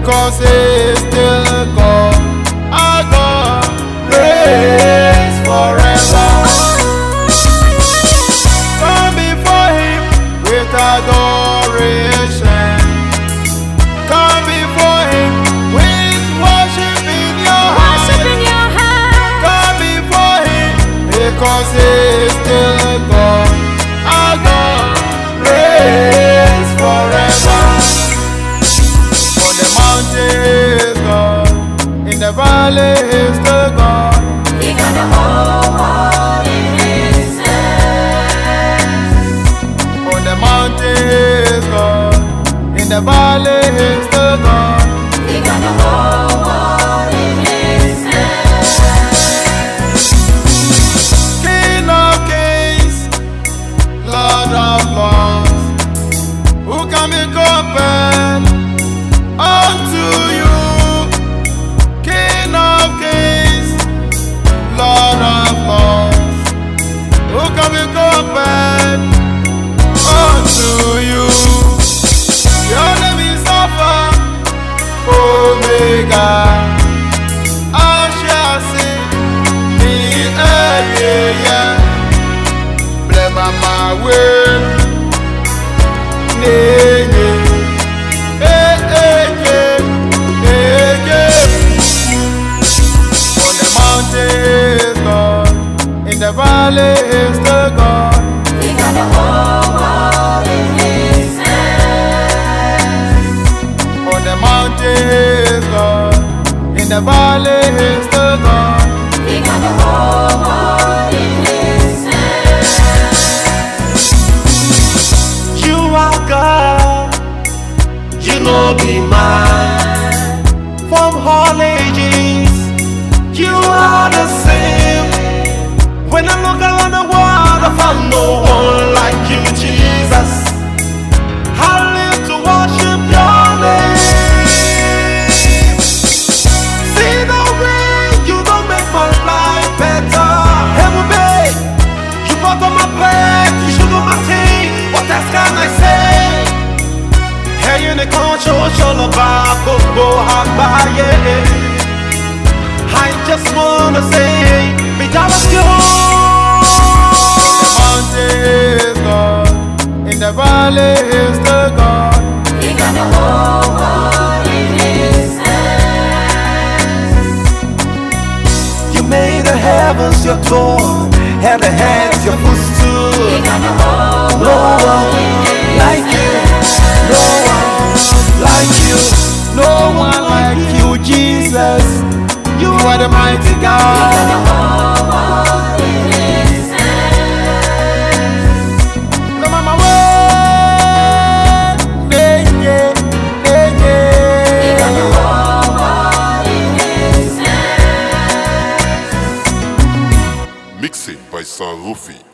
because He's still God. Our God reigns forever. Come before Him with adoration. Come before Him with worship in your heart. Come before Him because He's still God. Our God reigns forever. On the mountain is God, in the valley is still God. He got the whole world in His hands. On the mountain is God, in the valley is still God. He got the whole world in His hands. King of kings, Lord of lords, who can be compared unto you? King of kings, Lord of lords, who can be compared unto you? Your name is Alpha, Omega. I shall sing the yeah. Bless my way. On the mountain is God, in the valley is the God. He got the whole world in His hands. On the mountain is God, in the valley is the God. He got the whole world in His hands. You are God, you know be mine. From all ages, you are the same. When I look around the world, I found no one like you, Jesus. I live to worship your name. See the way you don't make my life better. Heaven babe, you brought on my plate, you sugar my tea. What else can I say? Hey, you the control, show the bar, go I just wanna say, be down with you. On the mountain is God, in the valley is the God. He got the whole world in His hands. You made the heavens your throne, and the hands your footstool. He got the whole No world in one His like you, no one like you, no one like you, Jesus. You are the mighty He got God. the whole world in His hands. No mama way, He got the whole world in His hands. Mixing by Sarufi.